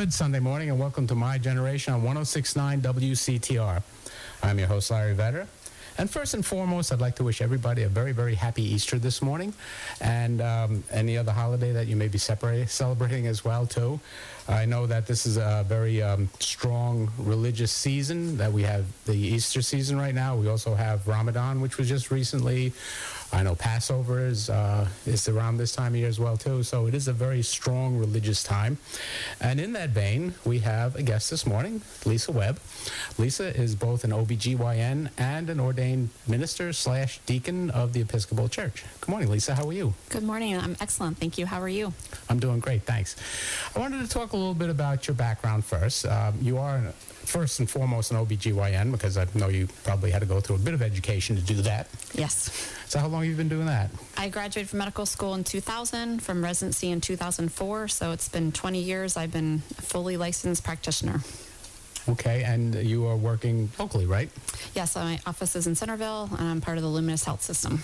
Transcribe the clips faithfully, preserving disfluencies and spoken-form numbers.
Good Sunday morning and welcome to My Generation on one oh six point nine W C T R. I'm your host, Larry Vedder. And first and foremost, I'd like to wish everybody a very, very happy Easter this morning, and um, any other holiday that you may be separate, celebrating as well, too. I know that this is a very um, strong religious season, that we have the Easter season right now. We also have Ramadan, which was just recently. I know Passover is, uh, is around this time of year as well, too. So it is a very strong religious time. And in that vein, we have a guest this morning, Lisa Webb. Lisa is both an O B G Y N and an ordained minister slash deacon of the Episcopal Church. Good morning, Lisa. How are you? Good morning. I'm excellent. Thank you. How are you? I'm doing great. Thanks. I wanted to talk a little bit about your background first. Um, you are, an, first and foremost, an O B G Y N, because I know you probably had to go through a bit of education to do that. Yes. So how long have you been doing that? I graduated from medical school in two thousand, from residency in two thousand four, so it's been twenty years. I've been a fully licensed practitioner. Okay, and you are working locally, right? Yes, my office is in Centerville, and I'm part of the Luminous Health System.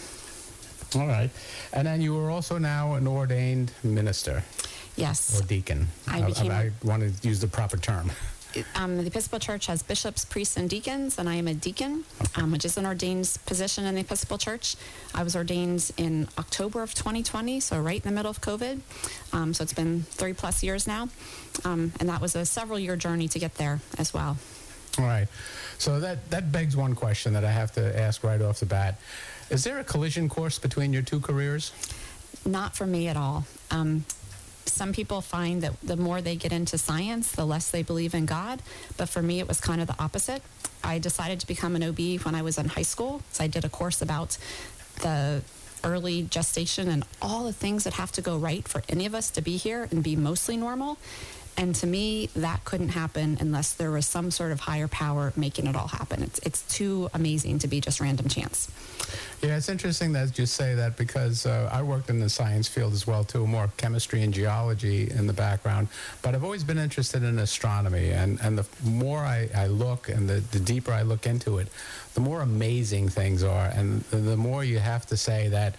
All right. And then you are also now an ordained minister. Yes. Or deacon. I became... I, I want to use the proper term. Um, the Episcopal Church has bishops, priests, and deacons, and I am a deacon, Okay. um, which is an ordained position in the Episcopal Church. I was ordained in October of twenty twenty, so right in the middle of COVID. Um, so it's been three plus years now, um, and that was a several-year journey to get there as well. All right. So that, that begs one question that I have to ask right off the bat. Is there a collision course between your two careers? Not for me at all. Um, Some people find that the more they get into science, the less they believe in God. But for me, it was kind of the opposite. I decided to become an O B when I was in high school. So I did a course about the early gestation and all the things that have to go right for any of us to be here and be mostly normal. And to me, that couldn't happen unless there was some sort of higher power making it all happen. It's it's too amazing to be just random chance. Yeah, it's interesting that you say that, because uh, I worked in the science field as well, too, more chemistry and geology in the background. But I've always been interested in astronomy. And, and the more I, I look and the, the deeper I look into it, the more amazing things are. And the, the more you have to say that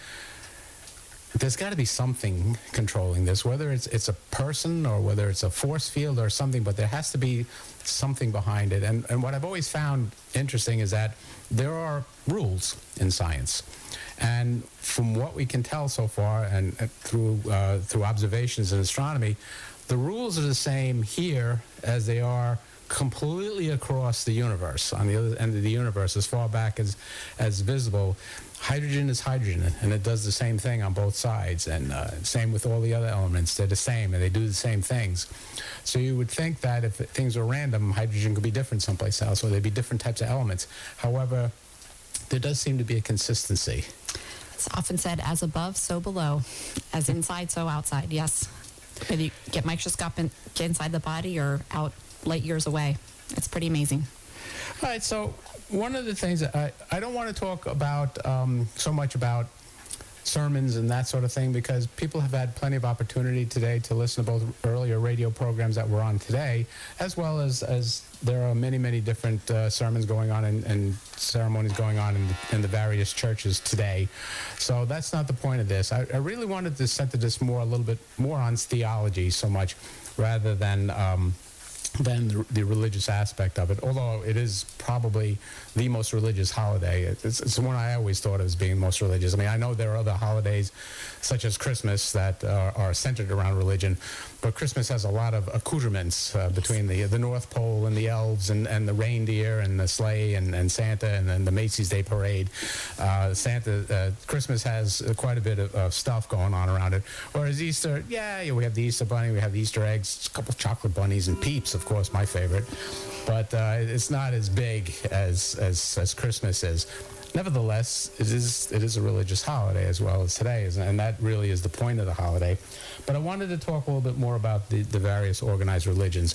there's got to be something controlling this, whether it's it's a person or whether it's a force field or something, but there has to be something behind it. And, and what I've always found interesting is that there are rules in science. And from what we can tell so far, and uh, through uh, through observations in astronomy, the rules are the same here as they are completely across the universe, on the other end of the universe, as far back as, as visible. Hydrogen is hydrogen, and it does the same thing on both sides, and uh, same with all the other elements. They're the same, and they do the same things. So you would think that if things were random, hydrogen could be different someplace else, or there'd be different types of elements. However, there does seem to be a consistency. It's often said, as above, so below. As inside, so outside, yes. Whether you get microscope in, get inside the body or out light years away. It's pretty amazing. All right, so one of the things that I, I don't want to talk about um, so much about sermons and that sort of thing, because people have had plenty of opportunity today to listen to both earlier radio programs that we're on today, as well as, as there are many, many different uh, sermons going on and, and ceremonies going on in the, in the various churches today. So that's not the point of this. I, I really wanted to center this more, a little bit more on theology so much, rather than... Um, than the, the religious aspect of it, although it is probably the most religious holiday. It's, it's the one I always thought of as being most religious. I mean, I know there are other holidays, such as Christmas, that are, are centered around religion, but Christmas has a lot of accoutrements uh, between the the North Pole and the elves and, and the reindeer and the sleigh and, and Santa and then the Macy's Day Parade. Uh, Santa, uh, Christmas has quite a bit of, of stuff going on around it, whereas Easter, yeah, yeah, we have the Easter Bunny, we have the Easter eggs, a couple of chocolate bunnies and Peeps, of course, my favorite, but uh, it's not as big as, as as Christmas is. Nevertheless, it is it is a religious holiday as well as today, and that really is the point of the holiday. But I wanted to talk a little bit more about the, the various organized religions.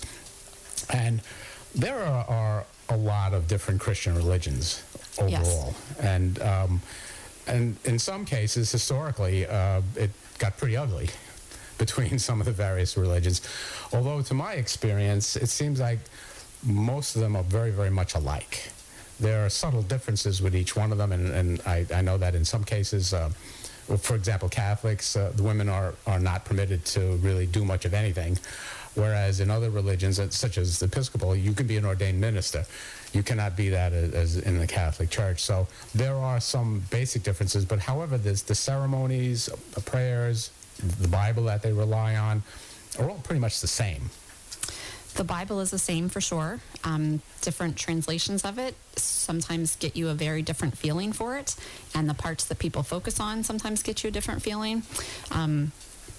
And there are, are a lot of different Christian religions overall. Yes. And, um, and in some cases, historically, uh, it got pretty ugly between some of the various religions. Although, to my experience, it seems like most of them are very, very much alike. There are subtle differences with each one of them, and, and I, I know that in some cases, uh, for example, Catholics, uh, the women are, are not permitted to really do much of anything. Whereas in other religions, uh, such as the Episcopal, you can be an ordained minister. You cannot be that as, as in the Catholic Church. So there are some basic differences, but however, there's the ceremonies, the prayers, the Bible that they rely on are all pretty much the same. The Bible is the same for sure. Um, different translations of it sometimes get you a very different feeling for it, and the parts that people focus on sometimes get you a different feeling. Um,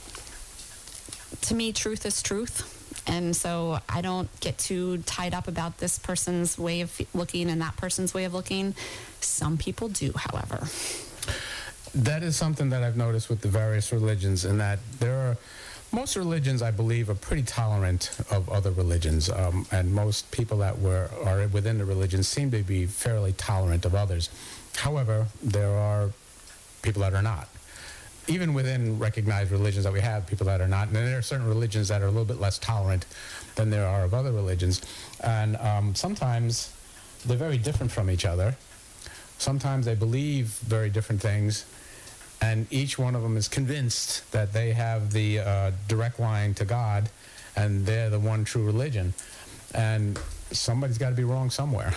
to me, truth is truth. And so I don't get too tied up about this person's way of looking and that person's way of looking. Some people do, however. That is something that I've noticed with the various religions, in that there are, most religions, I believe, are pretty tolerant of other religions, um, and most people that were are within the religion seem to be fairly tolerant of others. However, there are people that are not. Even within recognized religions that we have, people that are not. And there are certain religions that are a little bit less tolerant than there are of other religions. And um, sometimes they're very different from each other. Sometimes they believe very different things. And each one of them is convinced that they have the uh, direct line to God, and they're the one true religion. And somebody's got to be wrong somewhere.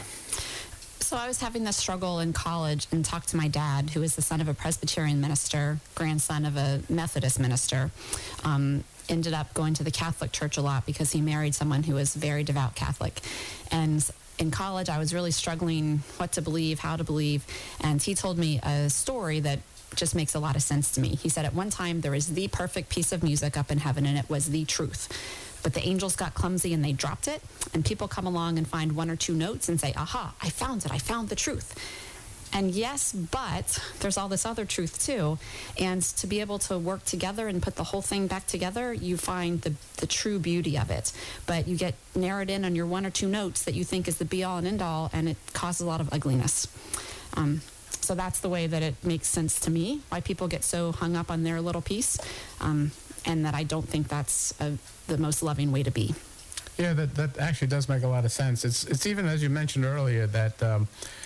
So I was having this struggle in college and talked to my dad, who is the son of a Presbyterian minister, grandson of a Methodist minister. Um, ended up going to the Catholic Church a lot because he married someone who was very devout Catholic. And in college, I was really struggling what to believe, how to believe. And he told me a story that just makes a lot of sense to me. He said at one time there was the perfect piece of music up in heaven, and it was the truth. But the angels got clumsy and they dropped it, and people come along and find one or two notes and say, aha, I found it, I found the truth. And yes, but there's all this other truth too. And to be able to work together and put the whole thing back together, you find the, the true beauty of it. But you get narrowed in on your one or two notes that you think is the be-all and end-all, and it causes a lot of ugliness. Um, so that's the way that it makes sense to me, why people get so hung up on their little piece, um, and that I don't think that's a, the most loving way to be. Yeah, that, that actually does make a lot of sense. It's, it's even, as you mentioned earlier, that... Um,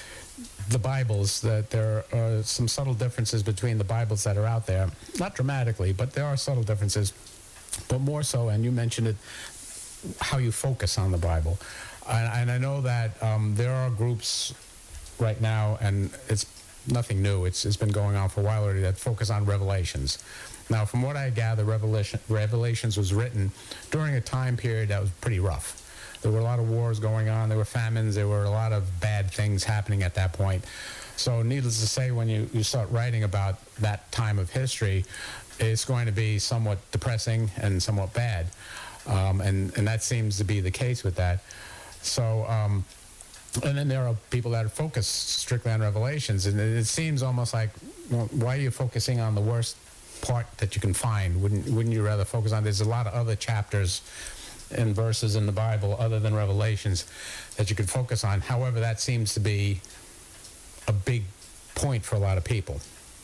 the Bibles, that there are some subtle differences between the Bibles that are out there. Not dramatically, but there are subtle differences. But more so, and you mentioned it, how you focus on the Bible. And, and I know that um, there are groups right now, and it's nothing new. It's, it's been going on for a while already, that focus on Revelations. Now, from what I gather, Revelation, Revelations was written during a time period that was pretty rough. There were a lot of wars going on. There were famines. There were a lot of bad things happening at that point. So needless to say, when you, you start writing about that time of history, it's going to be somewhat depressing and somewhat bad. Um, and, and that seems to be the case with that. So, um, and then there are people that are focused strictly on Revelations. And it seems almost like, well, why are you focusing on the worst part that you can find? Wouldn't, wouldn't you rather focus on, there's a lot of other chapters and verses in the Bible other than Revelations that you could focus on. However, that seems to be a big point for a lot of people.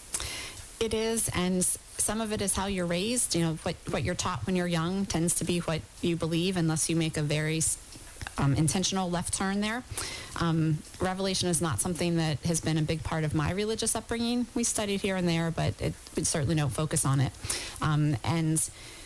It is, and some of it is how you're raised. You know, what, what you're taught when you're young tends to be what you believe, unless you make a very um, intentional left turn there. Um, Revelation is not something that has been a big part of my religious upbringing. We studied here and there, but it, we certainly don't focus on it. Um, and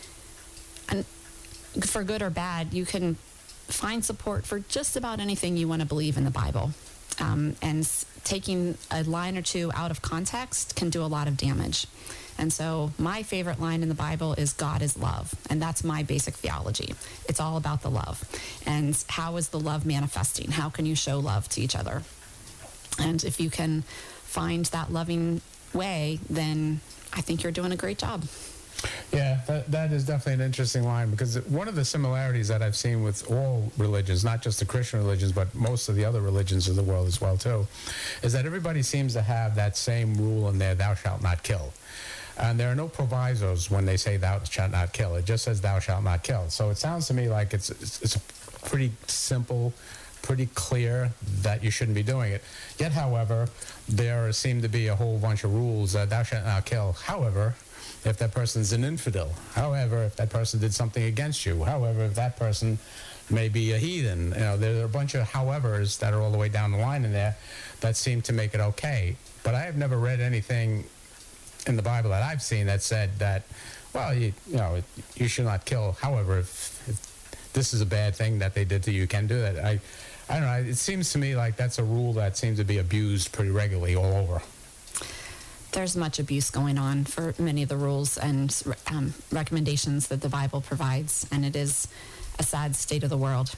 and for good or bad, you can find support for just about anything you want to believe in the Bible. Um, and s- taking a line or two out of context can do a lot of damage. And so my favorite line in the Bible is God is love. And that's my basic theology. It's all about the love. And how is the love manifesting? How can you show love to each other? And if you can find that loving way, then I think you're doing a great job. Yeah, that, that is definitely an interesting line, because one of the similarities that I've seen with all religions, not just the Christian religions, but most of the other religions of the world as well, too, is that everybody seems to have that same rule in there, thou shalt not kill. And there are no provisos when they say thou shalt not kill. It just says thou shalt not kill. So it sounds to me like it's it's, it's pretty simple, pretty clear that you shouldn't be doing it. Yet, however, there seem to be a whole bunch of rules that thou shalt not kill. However, if that person's an infidel, however, if that person did something against you, however, if that person may be a heathen, you know, there are a bunch of howevers that are all the way down the line in there that seem to make it okay. But I have never read anything in the Bible that I've seen that said that, well, you, you know, you should not kill. However, if, if this is a bad thing that they did to you. You can do that. I, I don't know. It seems to me like that's a rule that seems to be abused pretty regularly all over. There's much abuse going on for many of the rules and um, recommendations that the Bible provides, and it is a sad state of the world.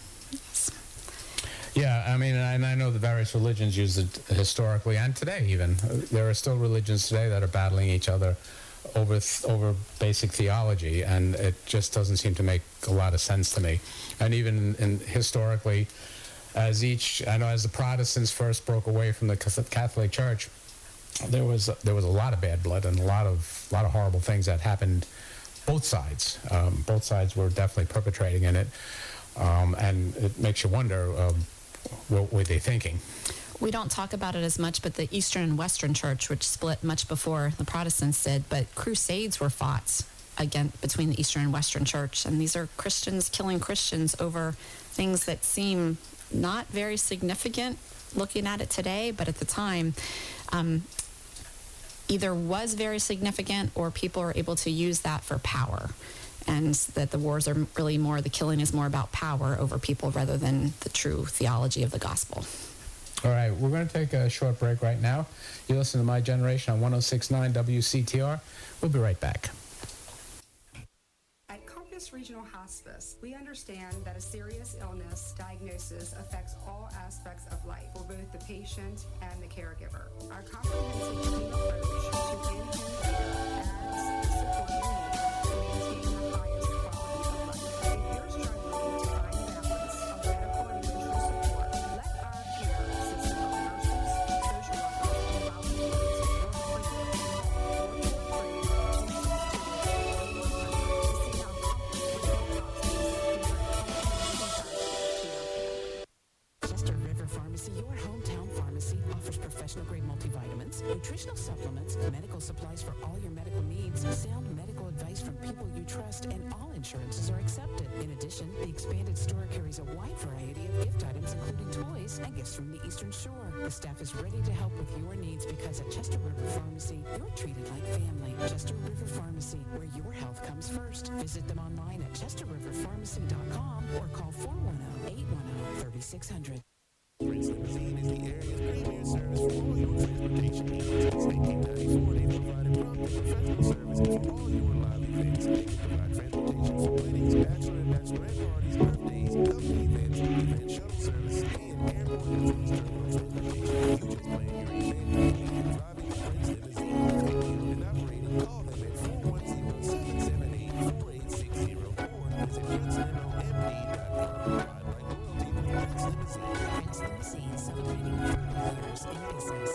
Yeah, I mean, and I know the various religions use it historically and today even. There are still religions today that are battling each other over over basic theology, and it just doesn't seem to make a lot of sense to me. And even in, historically, as each, I know as the Protestants first broke away from the Catholic Church, there was there was a lot of bad blood and a lot of a lot of horrible things that happened. Both sides, um, both sides were definitely perpetrating in it, um, and it makes you wonder. Um, What were they thinking? We don't talk about it as much, but the Eastern and Western Church, which split much before the Protestants did, but crusades were fought again between the Eastern and Western Church, and these are Christians killing Christians over things that seem not very significant looking at it today, but at the time um, either was very significant or people are able to use that for power. And that the wars are really more, the killing is more about power over people rather than the true theology of the gospel. All right, we're going to take a short break right now. You listen to My Generation on one oh six point nine W C T R. We'll be right back. At Compass Regional Hospice, we understand that a serious illness diagnosis affects all aspects of life for both the patient and the caregiver. Our comprehensive team approach to in-home care adds the support you need to maintain the highest quality of life. If you're struggling to find balance of medical and emotional support, let our care system of nurses, social workers, and volunteers work for you. Call four four three, two six two, four one zero zero to see how Compass Regional Hospice can Chester River Pharmacy, your hometown pharmacy, offers professional-grade multivitamins, nutritional supplements, medical supplies for all your medical needs, sound medical advice from people you trust, and all insurances are accepted. In addition, the expanded store carries a wide variety of gift items, including toys and gifts from the Eastern Shore. The staff is ready to help with your needs because at Chester River Pharmacy, you're treated like family. Chester River Pharmacy, where your health comes first. Visit them online at chester river pharmacy dot com or call four one zero, eight one zero, three six zero zero. Prince Limousine is the area's premier service for all your transportation needs. Since nineteen ninety-four, they've provided prompt and professional service for all your live events. They can provide transportation for weddings, bachelor and bachelorette parties, birthdays, company events, event shuttle service, and airport visits to your transportation. If you just plan your event, you need driving the Prince Limousine. Owned and operated, call them at four one zero, seven seven eight, four eight six zero or visit prince limo m d dot com. Ride like royalty with Prince Limousine. Prince Limousine, celebrating thirty years in business.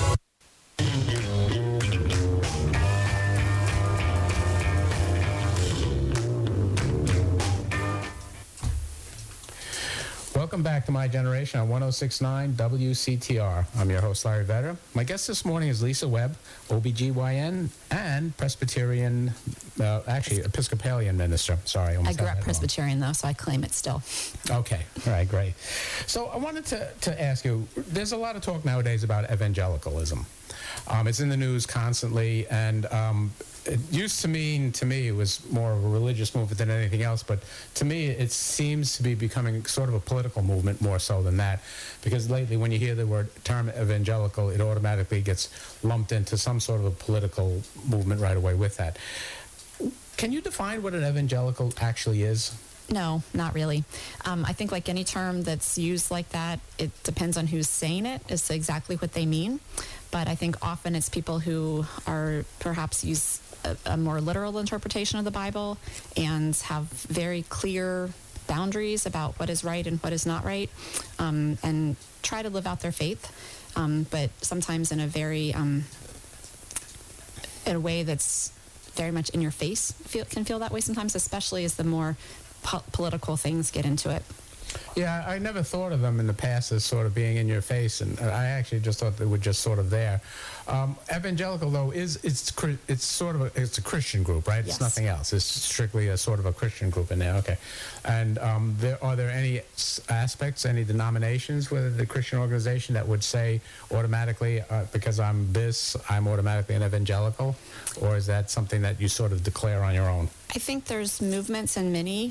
Welcome back to My Generation on one oh six point nine W C T R. I'm your host, Larry Vedder. My guest this morning is Lisa Webb, O B G Y N and Presbyterian, uh, actually Episcopalian minister. Sorry. I almost grew got up that wrong. Presbyterian, though, so I claim it still. Okay. All right, great. So I wanted to, to ask you, there's a lot of talk nowadays about evangelicalism. Um, it's in the news constantly, and um, it used to mean, to me, it was more of a religious movement than anything else, but to me, it seems to be becoming sort of a political movement more so than that, because lately when you hear the word term evangelical, it automatically gets lumped into some sort of a political movement right away with that. Can you define what an evangelical actually is? No, not really. Um, I think like any term that's used like that, it depends on who's saying it as to exactly what they mean. But I think often it's people who are perhaps use a, a more literal interpretation of the Bible and have very clear boundaries about what is right and what is not right, um, and try to live out their faith, um, but sometimes in a very, um, in a way that's very much in your face, feel, can feel that way sometimes, especially as the more po- political things get into it. Yeah, I never thought of them in the past as sort of being in your face, and I actually just thought they were just sort of there. Um, evangelical, though, is it's it's sort of a, it's a Christian group, right? Yes. It's nothing else. It's strictly a sort of a Christian group in there. Okay, and um, there are there any s- aspects, any denominations within the Christian organization that would say automatically, uh, because I'm this, I'm automatically an evangelical, or is that something that you sort of declare on your own? I think there's movements in many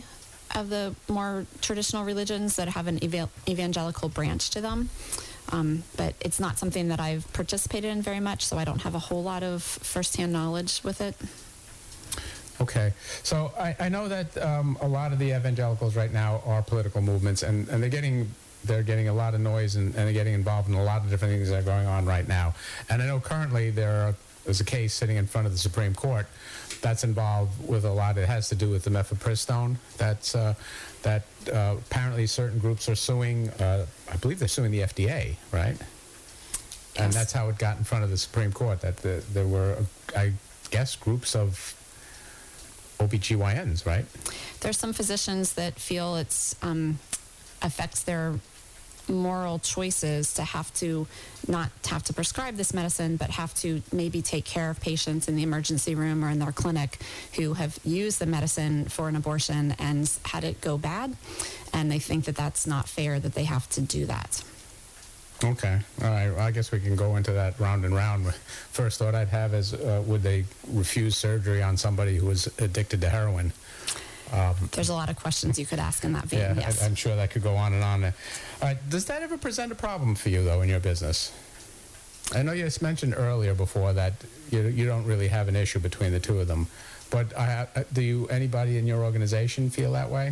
of the more traditional religions that have an eva- evangelical branch to them. Um, but it's not something that I've participated in very much, so I don't have a whole lot of firsthand knowledge with it. Okay, so I, I know that um, a lot of the evangelicals right now are political movements, and, and they're getting they're getting a lot of noise, and, and they're getting involved in a lot of different things that are going on right now. And I know currently there are, there's a case sitting in front of the Supreme Court that's involved with a lot. It has to do with the mifepristone. That's uh, that uh, apparently certain groups are suing. Uh, I believe they're suing the F D A, right? And Yes. that's how it got in front of the Supreme Court. That the, there were, I guess, groups of O B G Y Ns, right? There's some physicians that feel it's um, affects their moral choices to have to not have to prescribe this medicine, but have to maybe take care of patients in the emergency room or in their clinic who have used the medicine for an abortion and had it go bad, and they think that that's not fair that they have to do that. Okay. All right. Well, I guess we can go into that round and round. First thought I'd have is, uh, would they refuse surgery on somebody who was addicted to heroin? There's a lot of questions you could ask in that vein. Yeah, Yes. I, I'm sure that could go on and on. All right. Does that ever present a problem for you, though, in your business? I know you just mentioned earlier before that you, you don't really have an issue between the two of them. But I, I- do you, anybody in your organization feel that way?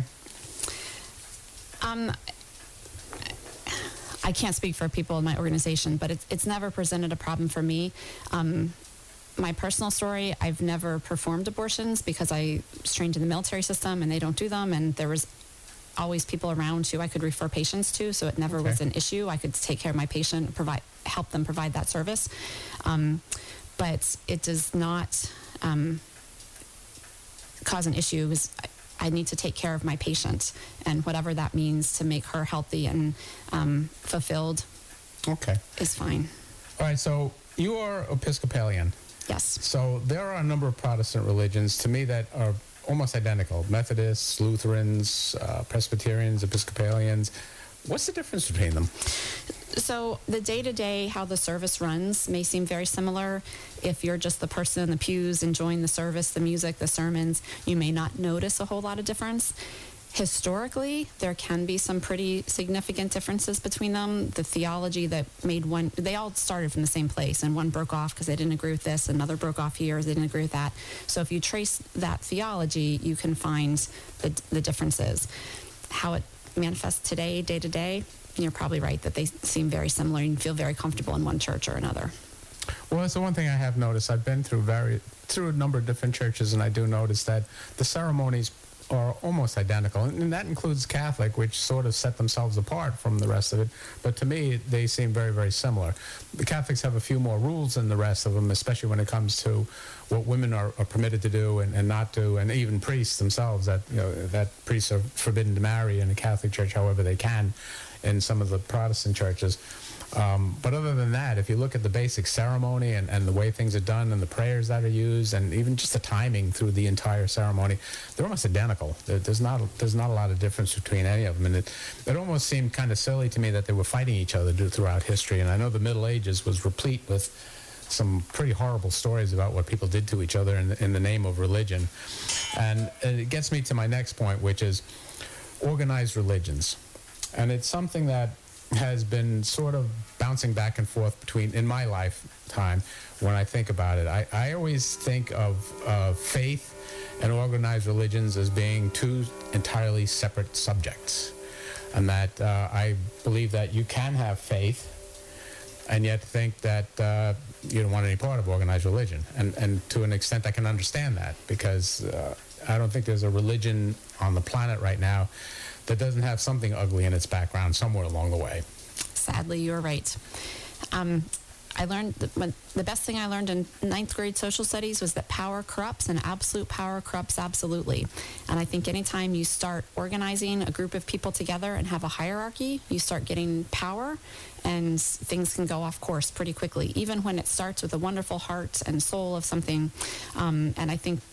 Um, I can't speak for people in my organization, but it's, it's never presented a problem for me. Um, my personal story, I've never performed abortions because I was trained in the military system and they don't do them, and there was always people around who I could refer patients to, so it never Okay. was an issue. I could take care of my patient, provide help them provide that service. Um, but it does not um, cause an issue because I, I need to take care of my patient, and whatever that means to make her healthy and um, fulfilled Okay. is fine. All right. So you are Episcopalian. Yes. So there are a number of Protestant religions, to me, that are almost identical. Methodists, Lutherans, uh, Presbyterians, Episcopalians. What's the difference between them? So the day-to-day, how the service runs may seem very similar. If you're just the person in the pews enjoying the service, the music, the sermons, you may not notice a whole lot of difference. Historically, there can be some pretty significant differences between them. The theology that made one, they all started from the same place, and one broke off because they didn't agree with this, another broke off here, they didn't agree with that. So if you trace that theology, you can find the, the differences. How it manifests today, day to day, you're probably right that they seem very similar and you feel very comfortable in one church or another. Well, that's the one thing I have noticed. I've been through very through a number of different churches, and I do notice that the ceremonies are almost identical, and that includes Catholic, which sort of set themselves apart from the rest of it. But to me, they seem very, very similar. The Catholics have a few more rules than the rest of them, especially when it comes to what women are, are permitted to do and, and not do, and even priests themselves. That you know that priests are forbidden to marry in the Catholic Church, however they can, in some of the Protestant churches. Um, but other than that, if you look at the basic ceremony and, and the way things are done and the prayers that are used and even just the timing through the entire ceremony, they're almost identical. There, there's not there's not a lot of difference between any of them. And it, it almost seemed kind of silly to me that they were fighting each other throughout history. And I know the Middle Ages was replete with some pretty horrible stories about what people did to each other in the, in the name of religion. And, and it gets me to my next point, which is organized religions. And it's something that has been sort of bouncing back and forth between, in my lifetime, when I think about it. I, I always think of uh, faith and organized religions as being two entirely separate subjects. And that uh, I believe that you can have faith and yet think that uh, you don't want any part of organized religion. And, and to an extent, I can understand that, because uh, I don't think there's a religion on the planet right now that doesn't have something ugly in its background somewhere along the way. Sadly, you're right. Um, I learned that when, the best thing I learned in ninth grade social studies was that power corrupts, and absolute power corrupts absolutely. And I think anytime you start organizing a group of people together and have a hierarchy, you start getting power, and things can go off course pretty quickly, even when it starts with a wonderful heart and soul of something. Um, and I think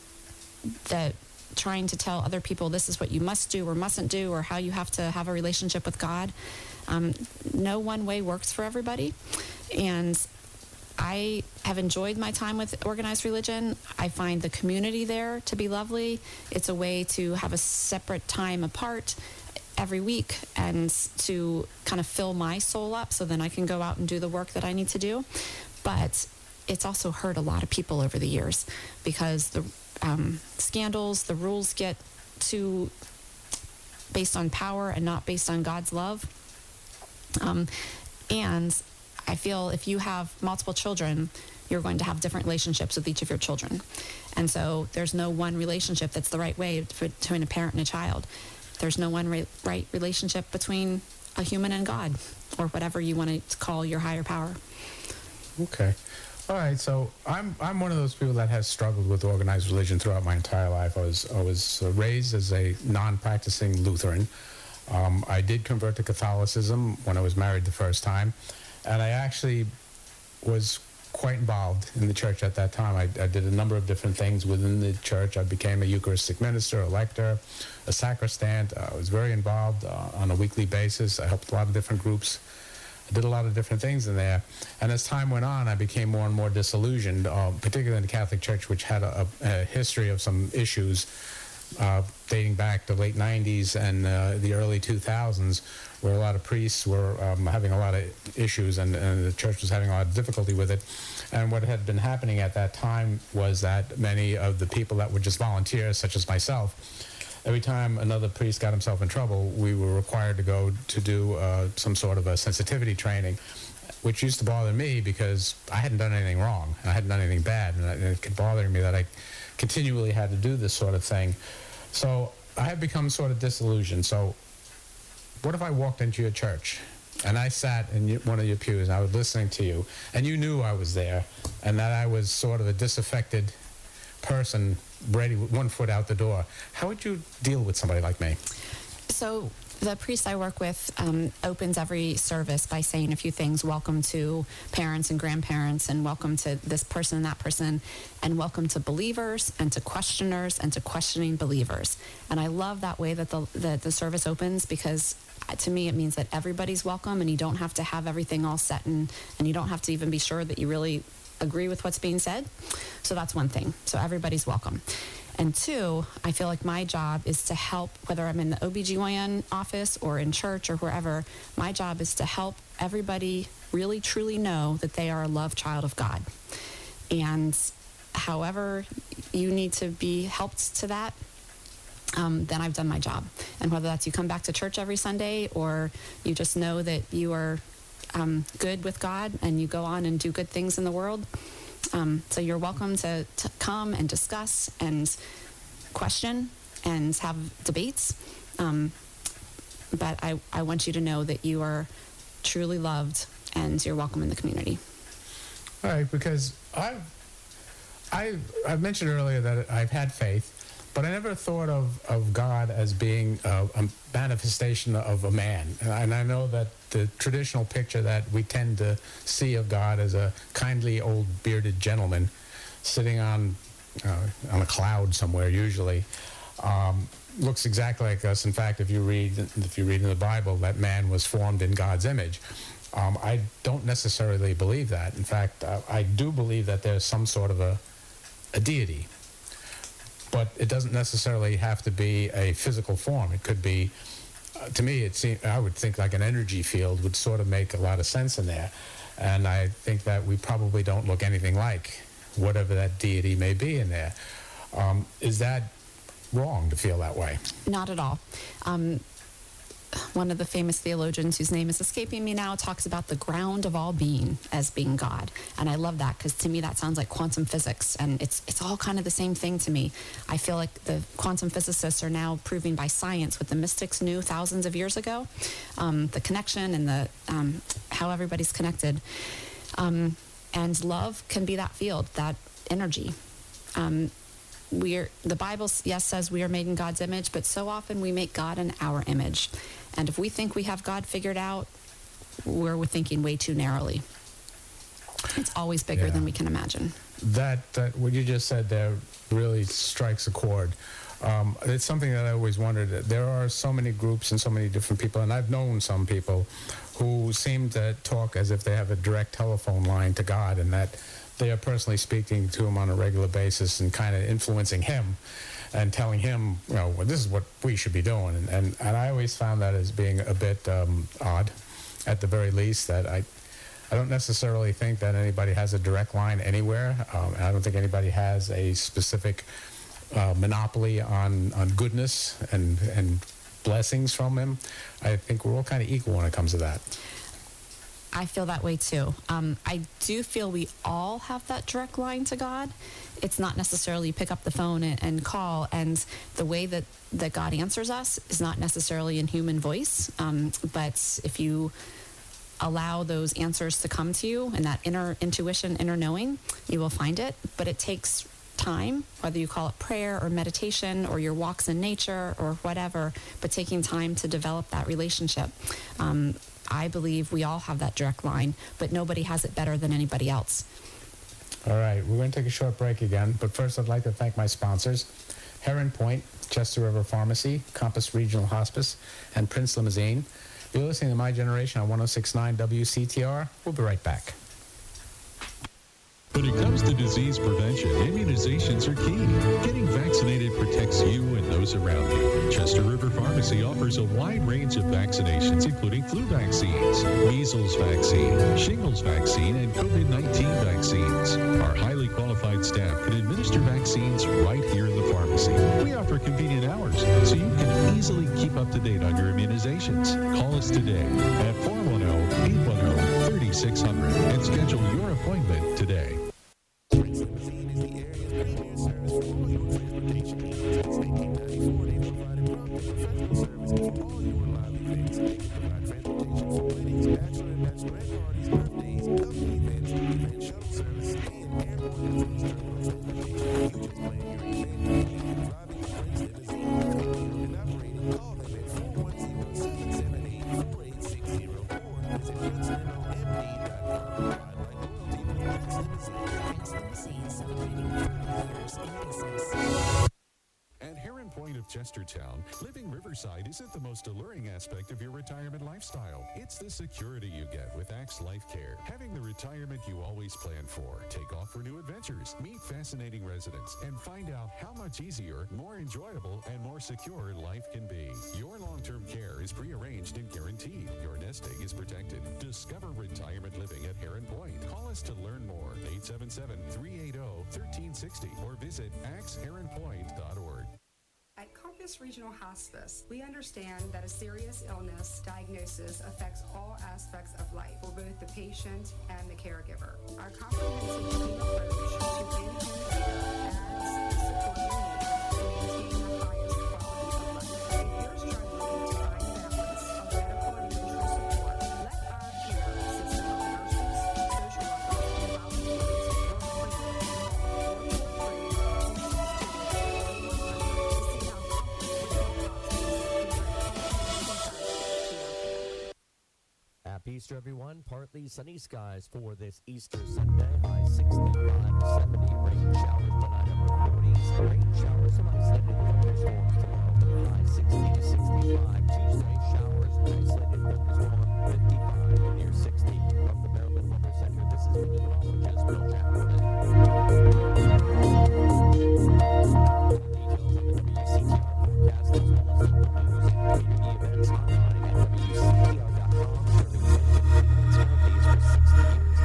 that trying to tell other people this is what you must do or mustn't do, or how you have to have a relationship with God, um, no one way works for everybody. And I have enjoyed my time with organized religion. I find the community there to be lovely. It's a way to have a separate time apart every week and to kind of fill my soul up so then I can go out and do the work that I need to do. But it's also hurt a lot of people over the years because the um, scandals, the rules get too based on power and not based on God's love. Um, and I feel if you have multiple children, you're going to have different relationships with each of your children. And so there's no one relationship that's the right way for, between a parent and a child. There's no one re- right relationship between a human and God, or whatever you want to call your higher power. Okay. All right. So I'm I'm one of those people that has struggled with organized religion throughout my entire life. I was I was uh, raised as a non-practicing Lutheran. Um, I did convert to Catholicism when I was married the first time, and I actually was quite involved in the church at that time. I, I did a number of different things within the church. I became a Eucharistic minister, a lector, a sacristan. Uh, I was very involved uh, on a weekly basis. I helped a lot of different groups. I did a lot of different things in there. And as time went on, I became more and more disillusioned, uh, particularly in the Catholic Church, which had a, a history of some issues uh, dating back to the late nineties and uh, the early two thousands, where a lot of priests were um, having a lot of issues and, and the church was having a lot of difficulty with it. And what had been happening at that time was that many of the people that were just volunteers, such as myself, every time another priest got himself in trouble, we were required to go to do uh, some sort of a sensitivity training, which used to bother me because I hadn't done anything wrong. I hadn't done anything bad, and it kept bothering me that I continually had to do this sort of thing. So I had become sort of disillusioned. So what if I walked into your church and I sat in one of your pews and I was listening to you, and you knew I was there and that I was sort of a disaffected person ready with one foot out the door? How would you deal with somebody like me? So the priest I work with um, opens every service by saying a few things. Welcome to parents and grandparents, and welcome to this person and that person, and welcome to believers and to questioners and to questioning believers. And I love that way that the, the, the service opens, because to me it means that everybody's welcome, and you don't have to have everything all set, and, and you don't have to even be sure that you really agree with what's being said. So that's one thing. So everybody's welcome. And two, I feel like my job is to help, whether I'm in the O B G Y N office or in church or wherever, my job is to help everybody really truly know that they are a loved child of God. And however you need to be helped to that, um, then I've done my job. And whether that's you come back to church every Sunday, or you just know that you are um, good with God and you go on and do good things in the world. Um, so you're welcome to, to come and discuss and question and have debates. Um, but I, I want you to know that you are truly loved and you're welcome in the community. All right, because I've, I, I mentioned earlier that I've had faith, but I never thought of, of God as being a, a manifestation of a man. And I, and I know that the traditional picture that we tend to see of God as a kindly old bearded gentleman sitting on uh, on a cloud somewhere, usually, um, looks exactly like us. In fact, if you read if you read in the Bible that man was formed in God's image, um, I don't necessarily believe that. In fact, uh, I do believe that there's some sort of a, a deity. But it doesn't necessarily have to be a physical form. It could be, uh, to me, it seems, I would think like an energy field would sort of make a lot of sense in there. And I think that we probably don't look anything like whatever that deity may be in there. Um, is that wrong to feel that way? Not at all. Um, one of the famous theologians, whose name is escaping me now, talks about the ground of all being as being God. And I love that, because to me that sounds like quantum physics, and it's it's all kind of the same thing to me. I feel like the quantum physicists are now proving by science what the mystics knew thousands of years ago, um, the connection and the um, how everybody's connected. Um, and love can be that field, that energy. Um, We're, the Bible, yes, says we are made in God's image, but so often we make God in our image. And if we think we have God figured out, we're thinking way too narrowly. It's always bigger Yeah. than we can imagine. That, that what you just said there really strikes a chord. Um, it's something that I always wondered. There are so many groups and so many different people, and I've known some people who seem to talk as if they have a direct telephone line to God, and that they are personally speaking to him on a regular basis and kind of influencing him and telling him, you know, well, this is what we should be doing. And, and, and I always found that as being a bit um, odd, at the very least, that I, I don't necessarily think that anybody has a direct line anywhere. Um, and I don't think anybody has a specific uh, monopoly on, on goodness and, and blessings from him. I think we're all kind of equal when it comes to that. I feel that way too. Um, I do feel we all have that direct line to God. It's not necessarily pick up the phone and, and call, and the way that, that God answers us is not necessarily in human voice. Um, but if you allow those answers to come to you and that inner intuition, inner knowing, you will find it. But it takes time, whether you call it prayer or meditation or your walks in nature or whatever, but taking time to develop that relationship. Um, I believe we all have that direct line, but nobody has it better than anybody else. All right, we're going to take a short break again, but first I'd like to thank my sponsors, Heron Point, Chester River Pharmacy, Compass Regional Hospice, and Prince Limousine. You're listening to My Generation on one oh six point nine W C T R. We'll be right back. When it comes to disease prevention, immunizations are key. Getting vaccinated protects you and those around you. Chester River Pharmacy offers a wide range of vaccinations, including flu vaccines, measles vaccine, shingles vaccine, and COVID nineteen vaccines. Our highly qualified staff can administer vaccines right here in the pharmacy. We offer convenient hours, so you can easily keep up to date on your immunizations. Call us today at four one zero, eight one zero, three six zero zero and schedule your appointment today. Prince Limousine is the area's premier service for all your transportation needs. Since nineteen ninety-four, they've provided prompt and professional service for all your live events. They can provide transportation for weddings, bachelor and bachelorette parties, birthdays, company events, event shuttle services, and airport and cruise terminal transportation. You just plan your event, you need driving a Prince Limousine, owned and operating. Call them at four one zero, seven seven eight, four eight six zero or visit prince limo m d dot com. Ride like royalty with Prince Limousine. Limousine celebrating thirty years in business. At Heron Point of Chestertown, living riverside isn't the most alluring aspect of your retirement lifestyle. It's the security you get with Axe Life Care. Having the retirement you always plan for. Take off for new adventures, meet fascinating residents, and find out how much easier, more enjoyable, and more secure life can be. Your long-term care is prearranged and guaranteed. Your nest egg is protected. Discover retirement living at Heron Point. Call us to learn more. eight seven seven, three eight zero, one three six zero or visit axe heron point dot org. At Compass Regional Hospice, we understand that a serious illness diagnosis affects all aspects of life for both the patient and the caregiver. Our comprehensive team approach to independent care adds the support you need to maintain the highest quality of life. If you're struggling to find balance of medical and emotional support, let our care system of nurses, social workers, and volunteers work for you. Happy Easter, everyone. Partly sunny skies for this Easter Sunday. High sixty-five to seventy. Rain showers tonight upper forties. Rain showers some isolated thunderstorms tomorrow. High sixty to sixty-five. Tuesday, showers and isolated thunderstorm. fifty-five near sixty. From the Maryland Weather Center, this is meteorologist Bill Chapman. Details on the W C T R forecast as well as local news and community events online at W C T R dot com. For sixty years.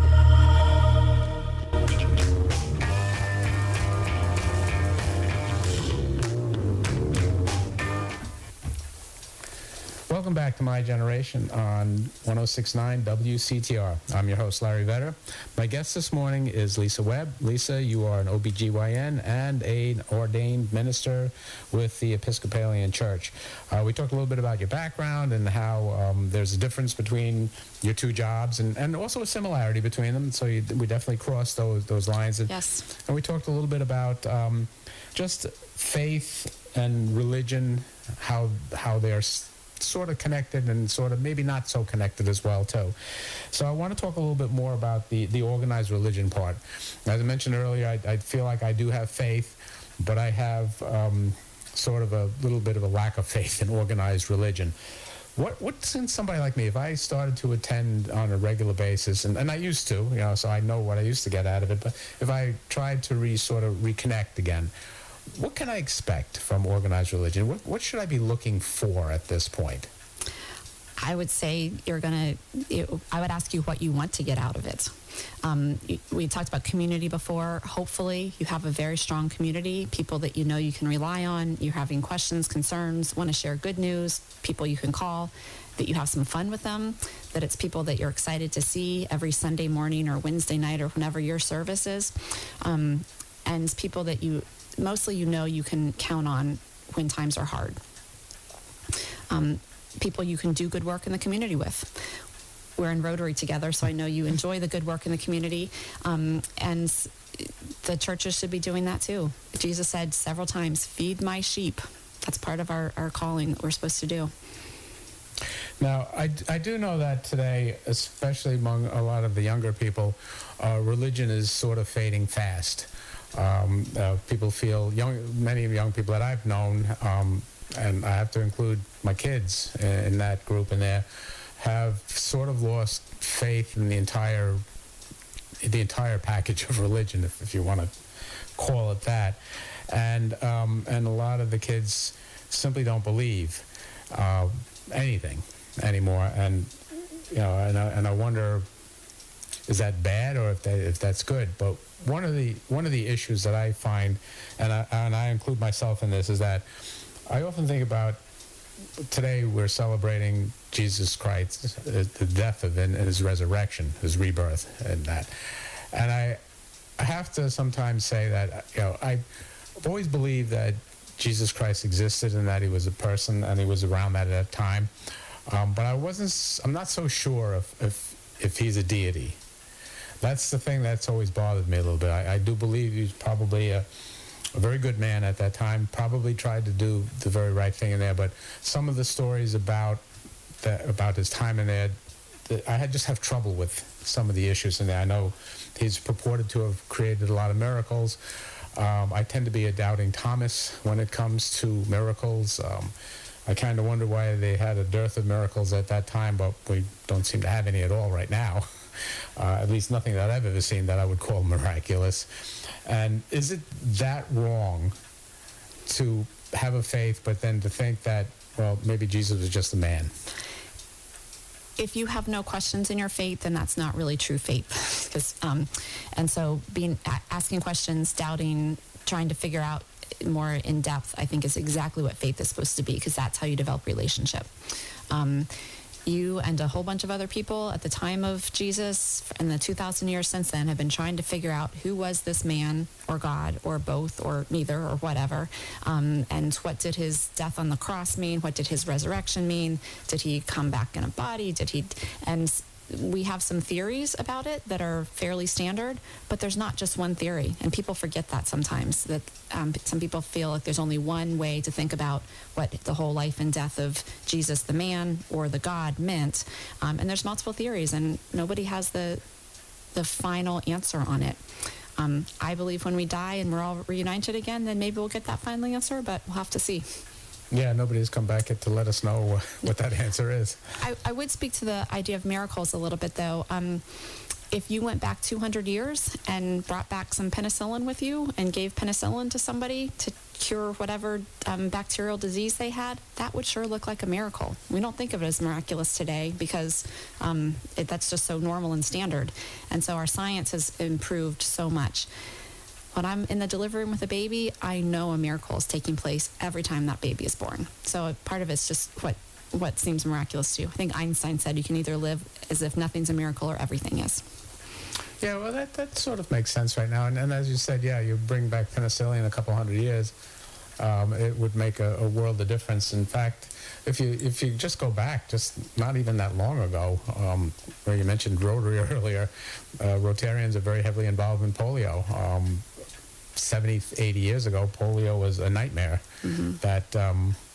Welcome back to My Generation on one oh six point nine W C T R. I'm your host, Larry Vetter. My guest this morning is Lisa Webb. Lisa, you are an O B G Y N and an ordained minister with the Episcopalian Church. Uh, we talked a little bit about your background and how um, there's a difference between your two jobs and, and also a similarity between them. So you, we definitely crossed those, those lines. And, Yes. and we talked a little bit about um, just faith and religion, how how they're sort of connected and sort of maybe not so connected as well too. So I want to talk a little bit more about the, the organized religion part. As I mentioned earlier, I, I feel like I do have faith, but I have um, sort of a little bit of a lack of faith in organized religion. What, what's in somebody like me, if I started to attend on a regular basis, and, and I used to, you know, so I know what I used to get out of it, but if I tried to re, sort of reconnect again, what can I expect from organized religion? What, what should I be looking for at this point? I would say you're going to, I would ask you what you want to get out of it. Um, we talked about community before. Hopefully you have a very strong community, people that you know you can rely on, you're having questions, concerns, want to share good news, people you can call, that you have some fun with them, that it's people that you're excited to see every Sunday morning or Wednesday night or whenever your service is, um, and people that you, mostly you know you can count on when times are hard. Um, people you can do good work in the community with. We're in Rotary together, so I know you enjoy the good work in the community, um, and the churches should be doing that too. Jesus said several times, feed my sheep. That's part of our, our calling that we're supposed to do. Now, I, I do know that today, especially among a lot of the younger people, uh, religion is sort of fading fast. Um, uh, people feel, young, many young people that I've known, um, and I have to include my kids in, in that group in there, have sort of lost faith in the entire the entire package of religion, if, if you want to call it that. And um, and a lot of the kids simply don't believe uh, anything anymore. And you know, and I, and I wonder, is that bad or if that, if that's good? But one of the one of the issues that I find, and I and I include myself in this, is that I often think about, today we're celebrating Jesus Christ, the death of him and his resurrection, his rebirth, and that. And I, I have to sometimes say that, you know, I've always believed that Jesus Christ existed and that he was a person and he was around that at that time. Um, but I wasn't, I'm not so sure if, if, if he's a deity. That's the thing that's always bothered me a little bit. I, I do believe he's probably a, a very good man at that time, probably tried to do the very right thing in there, but some of the stories about that, about his time in there, I had just have trouble with some of the issues in there. I know he's purported to have created a lot of miracles. Um, I tend to be a doubting Thomas when it comes to miracles. Um, I kind of wonder why they had a dearth of miracles at that time, but we don't seem to have any at all right now. Uh, at least nothing that I've ever seen that I would call miraculous. And is it that wrong to have a faith, but then to think that, well, maybe Jesus was just a man? If you have no questions in your faith, then that's not really true faith. Because, um, and so being asking questions, doubting, trying to figure out more in depth, I think is exactly what faith is supposed to be, because that's how you develop relationship. Um, You and a whole bunch of other people at the time of Jesus and the two thousand years since then have been trying to figure out who was this man or God or both or neither or whatever. Um, and what did his death on the cross mean? What did his resurrection mean? Did he come back in a body? Did he... And we have some theories about it that are fairly standard, but there's not just one theory. And people forget that sometimes, that um, some people feel like there's only one way to think about what the whole life and death of Jesus, the man, or the God meant. Um, and there's multiple theories, and nobody has the the final answer on it. Um, I believe when we die and we're all reunited again, then maybe we'll get that final answer, but we'll have to see. Yeah, nobody's come back to let us know what that answer is. I, I would speak to the idea of miracles a little bit, though. Um, if you went back two hundred years and brought back some penicillin with you and gave penicillin to somebody to cure whatever um, bacterial disease they had, that would sure look like a miracle. We don't think of it as miraculous today because um, it, that's just so normal and standard. And so our science has improved so much. When I'm in the delivery room with a baby, I know a miracle is taking place every time that baby is born. So part of it's just what what seems miraculous to you. I think Einstein said you can either live as if nothing's a miracle or everything is. Yeah, well, that, that sort of makes sense right now. And, and as you said, yeah, you bring back penicillin a couple hundred years, um, it would make a, a world of difference. In fact, if you if you just go back, just not even that long ago, um, where you mentioned Rotary earlier, uh, Rotarians are very heavily involved in polio. Um, seventy, eighty years ago, polio was a nightmare. Mm-hmm. That um,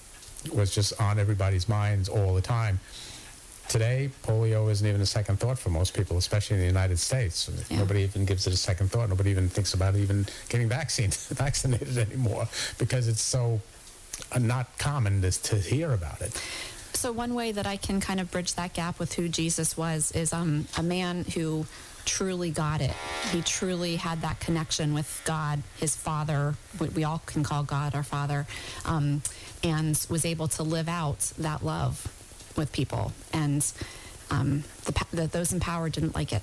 was just on everybody's minds all the time. Today, polio isn't even a second thought for most people, especially in the United States. Yeah. Nobody even gives it a second thought. Nobody even thinks about even getting vaccinated, vaccinated anymore because it's so uh, not common to, to hear about it. So one way that I can kind of bridge that gap with who Jesus was is um, a man who truly got it. He truly had that connection with God, his Father, what we all can call God our Father, um, and was able to live out that love with people. And um, the, the, those in power didn't like it.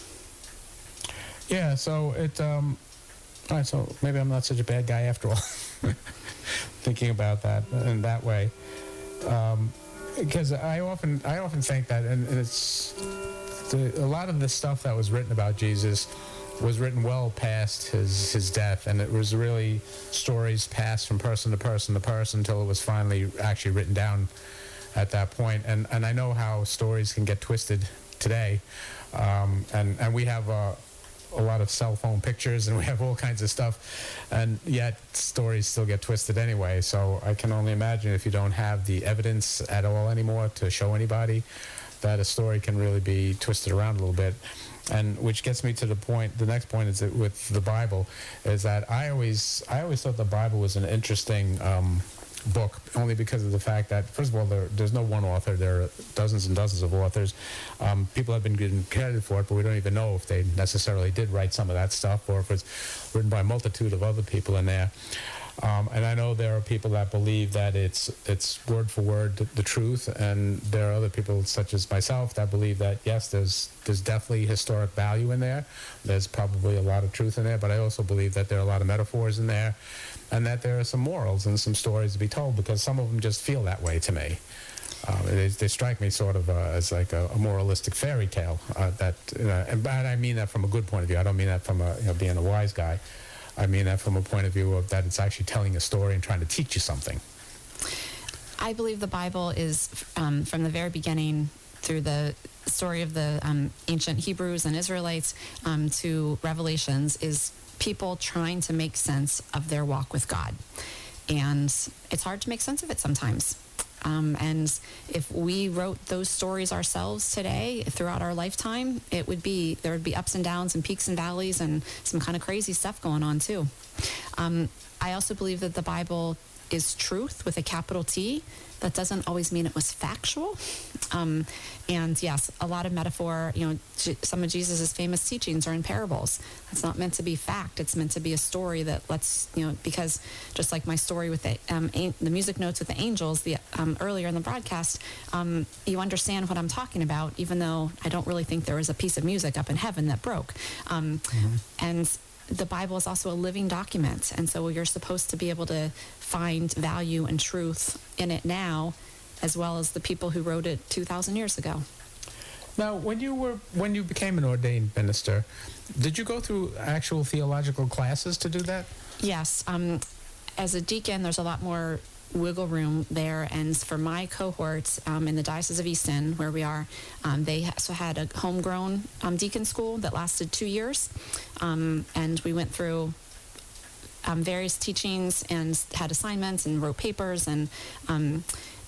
Yeah, so it, um, all right, so maybe I'm not such a bad guy after all, thinking about that in that way. Um, because I often, I often think that, and, and it's, the, a lot of the stuff that was written about Jesus was written well past his, his death, and it was really stories passed from person to person to person until it was finally actually written down at that point. And and I know how stories can get twisted today, um, and and we have uh, a lot of cell phone pictures and we have all kinds of stuff, and yet stories still get twisted anyway. So I can only imagine if you don't have the evidence at all anymore to show anybody, that a story can really be twisted around a little bit. And which gets me to the point, the next point is that with the Bible, is that I always I always thought the Bible was an interesting um, book, only because of the fact that, first of all, there, there's no one author. There are dozens and dozens of authors. Um, people have been given credit for it, but we don't even know if they necessarily did write some of that stuff or if it's written by a multitude of other people in there. Um, and I know there are people that believe that it's it's word for word the, the truth, and there are other people such as myself that believe that yes, there's there's definitely historic value in there. There's probably a lot of truth in there, but I also believe that there are a lot of metaphors in there, and that there are some morals and some stories to be told, because some of them just feel that way to me. Um, they, they strike me sort of uh, as like a, a moralistic fairy tale. Uh, that you know, and, and I mean that from a good point of view. I don't mean that from a, you know, being a wise guy. I mean that from a point of view of that it's actually telling a story and trying to teach you something. I believe the Bible is, um, from the very beginning, through the story of the um, ancient Hebrews and Israelites um, to Revelations, is people trying to make sense of their walk with God. And it's hard to make sense of it sometimes. Um, and if we wrote those stories ourselves today throughout our lifetime, it would be, there would be ups and downs and peaks and valleys and some kind of crazy stuff going on too. Um, I also believe that the Bible is truth with a capital T. That doesn't always mean it was factual. Um, and yes, a lot of metaphor, you know, J- some of Jesus's famous teachings are in parables. It's not meant to be fact. It's meant to be a story that lets, you know, because just like my story with the, um, an- the music notes with the angels the um, earlier in the broadcast, um, you understand what I'm talking about, even though I don't really think there was a piece of music up in heaven that broke. Um, mm-hmm. And the Bible is also a living document, and so you're supposed to be able to find value and truth in it now, as well as the people who wrote it two thousand years ago. Now, when you were when you became an ordained minister, did you go through actual theological classes to do that? Yes. Um, as a deacon, there's a lot more wiggle room there, and for my cohort um, in the Diocese of Easton, where we are, um, they also had a homegrown um, deacon school that lasted two years, um, and we went through um, various teachings and had assignments and wrote papers, and um,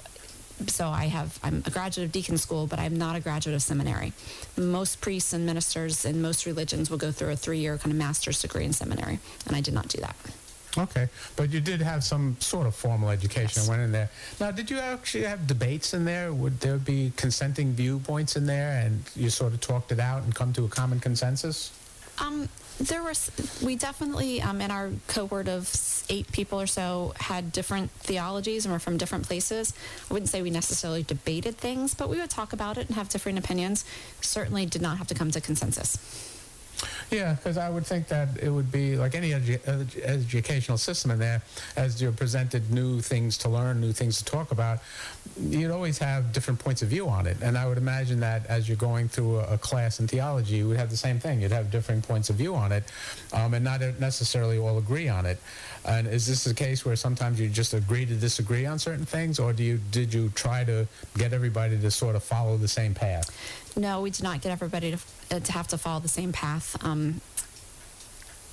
so I have, I'm a graduate of deacon school, but I'm not a graduate of seminary. Most priests and ministers in most religions will go through a three-year kind of master's degree in seminary, and I did not do that. Okay, but you did have some sort of formal education. Yes. I went in there. Now, did you actually have debates in there? Would there be consenting viewpoints in there, and you sort of talked it out and come to a common consensus? Um, there was, we definitely, um, in our cohort of eight people or so, had different theologies and were from different places. I wouldn't say we necessarily debated things, but we would talk about it and have different opinions. Certainly did not have to come to consensus. Yeah, because I would think that it would be like any edu- edu- educational system in there, as you're presented new things to learn, new things to talk about, you'd always have different points of view on it. And I would imagine that as you're going through a, a class in theology, you would have the same thing. You'd have different points of view on it, um, and not necessarily all agree on it. And is this a case where sometimes you just agree to disagree on certain things, or do you did you try to get everybody to sort of follow the same path? No, we did not get everybody to, uh, to have to follow the same path. Um,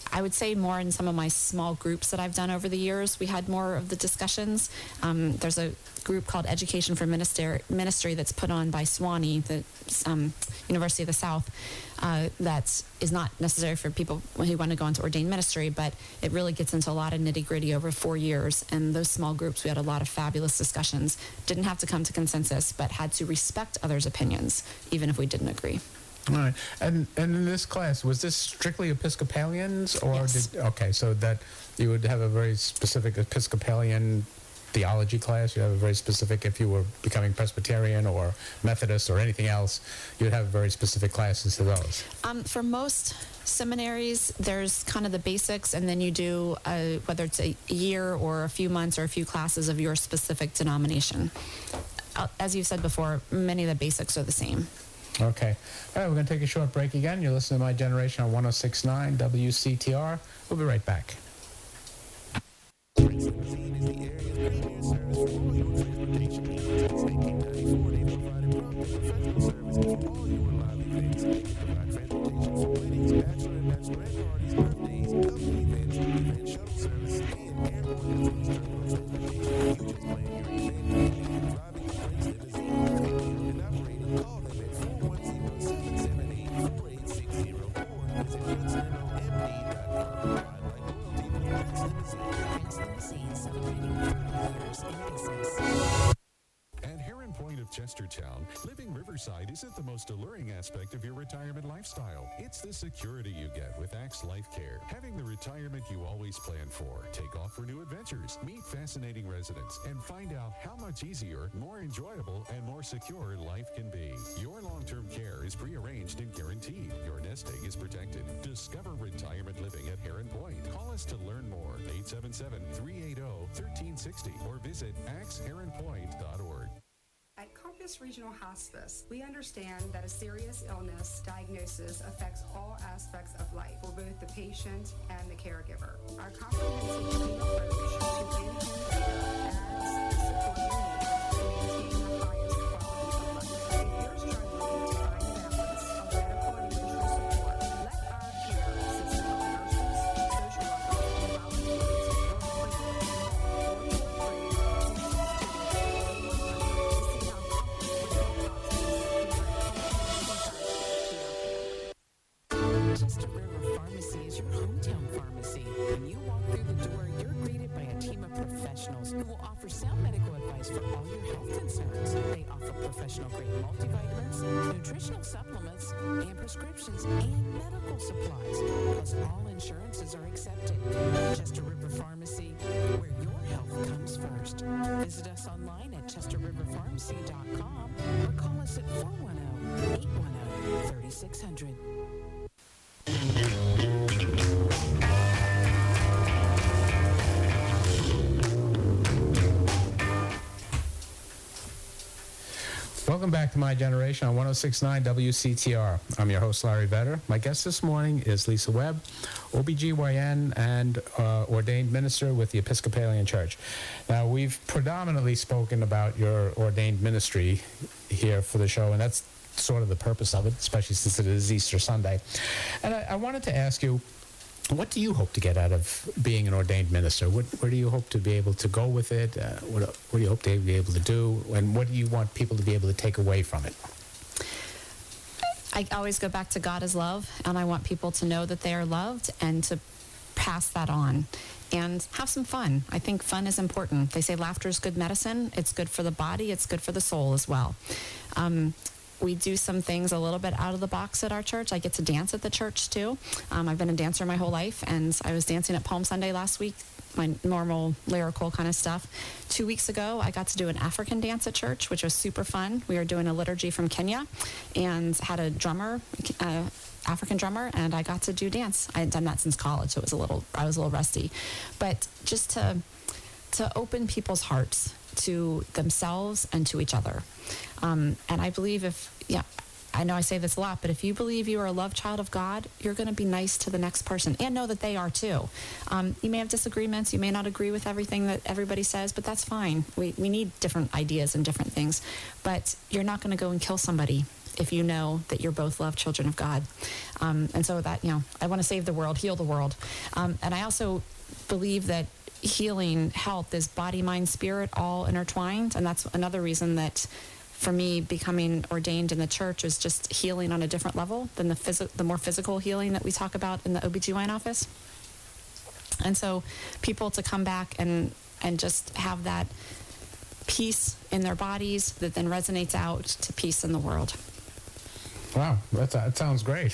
I would say more in some of my small groups that I've done over the years, we had more of the discussions. Um, there's a group called Education for Minister, Ministry that's put on by SWANEE, the um, University of the South, uh, that is not necessary for people who want to go into ordained ministry, but it really gets into a lot of nitty-gritty over four years. And those small groups, we had a lot of fabulous discussions. Didn't have to come to consensus, but had to respect others' opinions, even if we didn't agree. All right. And and in this class, was this strictly Episcopalians, or Yes. did okay? So that you would have a very specific Episcopalian theology class. You have a very specific. If you were becoming Presbyterian or Methodist or anything else, you'd have very specific classes to those. Um, for most seminaries, there's kind of the basics, and then you do uh, whether it's a year or a few months or a few classes of your specific denomination. Uh, as you said before, many of the basics are the same. Okay. All right, we're going to take a short break again. You're listening to My Generation on one oh six point nine W C T R. We'll be right back. Prince Limousine is the area's premier service for all your transportation needs. Since nineteen ninety-four, they've provided prompt and professional services for all your live events. They can provide transportation for weddings, bachelor and bachelorette parties, birthdays, company events, event shuttle services, and airport and cruise terminal transportation. You just plan your event, you can drive it to Prince Limousine. They owned and operated. Call them at four one zero, seven seven eight, four eight six zero or visit prince limo m d dot com. Ride like royalty with Prince Limousine. Prince Limousine celebrating thirty years in business. At Heron Point of Chestertown, living Riverside isn't the most alluring aspect of your retirement lifestyle. It's the security you get with Axe Life Care. Having the retirement you always plan for. Take off for new adventures, meet fascinating residents, and find out how much easier, more enjoyable, and more secure life can be. Your long-term care is prearranged and guaranteed. Your nest egg is protected. Discover retirement living at Heron Point. Call us to learn more. eight seven seven, three eight zero, one three six zero or visit axe heron point dot org. At Compass Regional Hospice, we understand that a serious illness diagnosis affects all aspects of life for both the patient and the caregiver. Our comprehensive team approach to in-home care adds the support you need to maintain the highest quality of life. If you're struggling to find a balance of medical and emotional support, let our care system of nurses, social workers, and volunteers work with you. Or feel free to to see how Chester River Pharmacy is your hometown pharmacy. When you walk through the door, you're greeted by a team of professionals who will offer sound medical advice for all your health concerns. They offer professional-grade multivitamins, nutritional supplements, and prescriptions, and medical supplies. Plus, all insurances are accepted. Chester River Pharmacy, where your health comes first. Visit us online at chester river pharmacy dot com or call us at four one zero, eight one zero, three six zero zero. Welcome back to My Generation on one oh six point nine W C T R. I'm your host, Larry Vetter. My guest this morning is Lisa Webb, O B G Y N and uh, ordained minister with the Episcopalian Church. Now, we've predominantly spoken about your ordained ministry here for the show, and that's sort of the purpose of it, especially since it is Easter Sunday. And I, I wanted to ask you, what do you hope to get out of being an ordained minister? What, where do you hope to be able to go with it? Uh, what, what do you hope to be able to do? And what do you want people to be able to take away from it? I always go back to God is love, and I want people to know that they are loved and to pass that on and have some fun. I think fun is important. They say laughter is good medicine. It's good for the body. It's good for the soul as well. Um, We do some things a little bit out of the box at our church. I get to dance at the church, too. Um, I've been a dancer my whole life, and I was dancing at Palm Sunday last week, my normal lyrical kind of stuff. Two weeks ago, I got to do an African dance at church, which was super fun. We were doing a liturgy from Kenya and had a drummer, uh, African drummer, and I got to do dance. I hadn't done that since college, so it was a little, I was a little rusty. But just to to open people's hearts to themselves and to each other. Um, and I believe if, yeah, I know I say this a lot, but if you believe you are a loved child of God, you're going to be nice to the next person and know that they are too. Um, you may have disagreements. You may not agree with everything that everybody says, but that's fine. We, we need different ideas and different things. But you're not going to go and kill somebody if you know that you're both loved children of God. Um, and so that, you know, I want to save the world, heal the world. Um, and I also believe that healing, health is body, mind, spirit, all intertwined. And that's another reason that for me, becoming ordained in the church is just healing on a different level than the phys- the more physical healing that we talk about in the O B G Y N office. And so people to come back and, and just have that peace in their bodies that then resonates out to peace in the world. Wow, that's, that sounds great.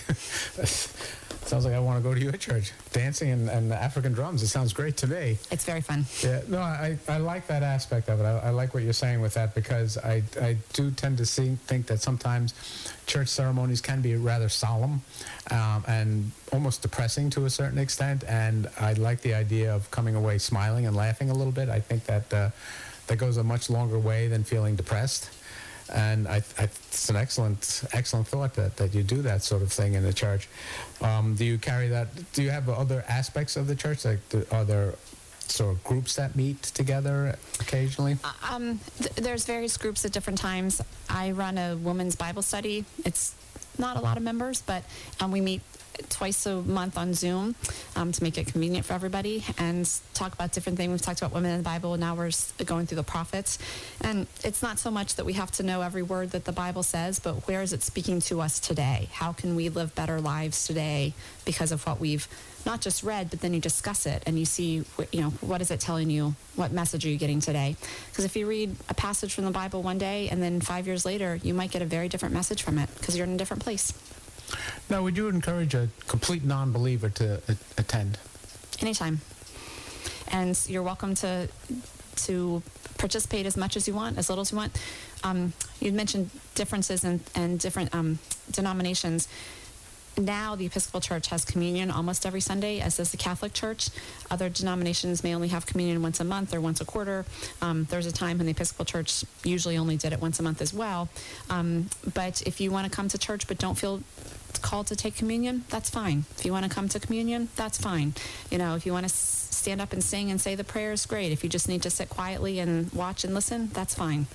Sounds like I want to go to your church. Dancing and, and African drums, it sounds great to me. It's very fun. Yeah, no, I, I like that aspect of it. I, I like what you're saying with that because I, I do tend to see, think that sometimes church ceremonies can be rather solemn um, and almost depressing to a certain extent. And I like the idea of coming away smiling and laughing a little bit. I think that uh, that goes a much longer way than feeling depressed. And I, I, it's an excellent, excellent thought that, that you do that sort of thing in the church. Um, do you carry that? Do you have other aspects of the church? Like, do, are there sort of groups that meet together occasionally? Um, th- there's various groups at different times. I run a women's Bible study. It's not a lot of members, but um, we meet twice a month on Zoom um, to make it convenient for everybody and talk about different things. We've talked about women in the Bible. Now we're going through the prophets. And it's not so much that we have to know every word that the Bible says, but where is it speaking to us today? How can we live better lives today because of what we've not just read, but then you discuss it and you see, you know, what is it telling you? What message are you getting today? Because if you read a passage from the Bible one day and then five years later, you might get a very different message from it because you're in a different place. Now, would you encourage a complete non-believer to a- attend? Anytime. And you're welcome to to participate as much as you want, as little as you want. Um, you mentioned differences in, in different um, denominations. Now the Episcopal Church has communion almost every Sunday, as does the Catholic Church. Other denominations may only have communion once a month or once a quarter. Um, there's a time when the Episcopal Church usually only did it once a month as well. Um, but if you want to come to church but don't feel called to take communion, that's fine. If you want to come to communion, that's fine. You know, if you want to s- stand up and sing and say the prayers, great. If you just need to sit quietly and watch and listen, that's fine.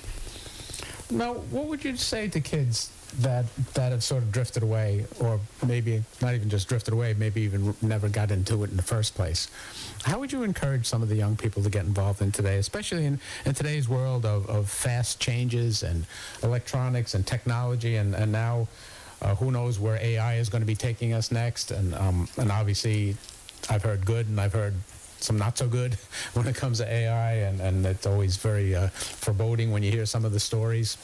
Now, what would you say to kids that that have sort of drifted away, or maybe not even just drifted away, maybe even never got into it in the first place? How would you encourage some of the young people to get involved in today, especially in, in today's world of, of fast changes and electronics and technology, and, and now uh, who knows where A I is going to be taking us next? And um, and obviously, I've heard good and I've heard some not so good when it comes to A I, and, and it's always very uh, foreboding when you hear some of the stories.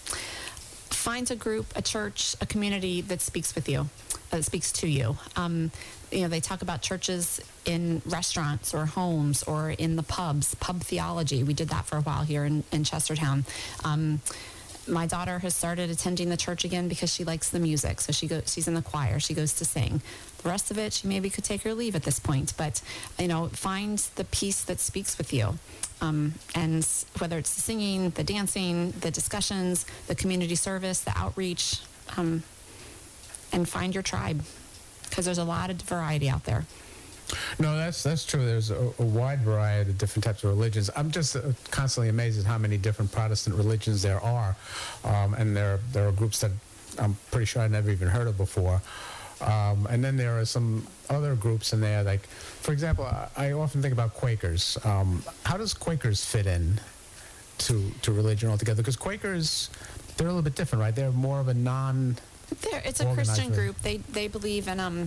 Find a group, a church, a community that speaks with you, that speaks to you. Um, you know, they talk about churches in restaurants or homes or in the pubs, pub theology. We did that for a while here in, in Chestertown. Um, my daughter has started attending the church again because she likes the music. So she goes, she's in the choir. She goes to sing. The rest of it, she maybe could take her leave at this point. But, you know, find the piece that speaks with you. Um, and whether it's the singing, the dancing, the discussions, the community service, the outreach, um, and find your tribe, because there's a lot of variety out there. No, that's that's true. There's a, a wide variety of different types of religions. I'm just uh, constantly amazed at how many different Protestant religions there are, um, and there there are groups that I'm pretty sure I never even heard of before. Um, and then there are some other groups in there, like, for example, I, I often think about Quakers. Um, how does Quakers fit in to to religion altogether? Because Quakers, they're a little bit different, right? They're more of a non. There, it's a Organized Christian religion. group. They they believe in um